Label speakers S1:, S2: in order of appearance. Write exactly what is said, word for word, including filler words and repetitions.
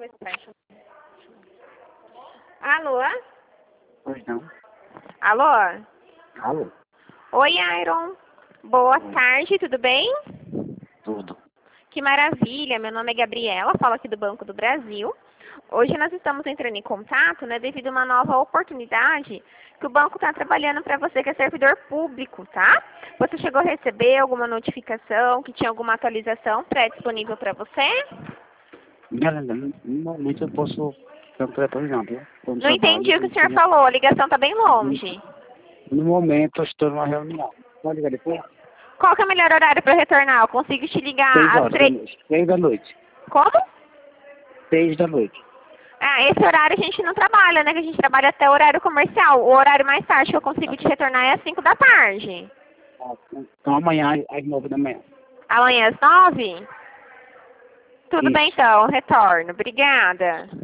S1: ver se fecha. Alô?
S2: Pois não.
S1: Alô?
S2: Alô?
S1: Oi, Iron. Boa
S2: Oi.
S1: tarde, tudo bem?
S2: Tudo.
S1: Que maravilha, meu nome é Gabriela, falo aqui do Banco do Brasil. Hoje nós estamos entrando em contato, né, devido a uma nova oportunidade que o banco está trabalhando para você que é servidor público, tá? Você chegou a receber alguma notificação, que tinha alguma atualização pré-disponível para você?
S2: Não, não, no momento eu posso ter um telefone não, viu? Estou no
S1: Não
S2: trabalho.
S1: entendi o que
S2: não
S1: o senhor
S2: tenho-
S1: falou, a ligação está bem longe.
S2: No momento eu estou numa reunião. Pode ligar depois?
S1: Qual que é o melhor horário para eu retornar? Eu consigo te ligar
S2: Seis
S1: às
S2: horas da
S1: três...
S2: noite. Seis da noite.
S1: Como?
S2: Seis da noite.
S1: Ah, esse horário a gente não trabalha, né? Que a gente trabalha até o horário comercial. O horário mais tarde que eu consigo te retornar é às cinco da tarde.
S2: Ah, Então amanhã às nove da manhã.
S1: Amanhã às nove? Tudo bem
S2: Isso.
S1: então, retorno. Obrigada.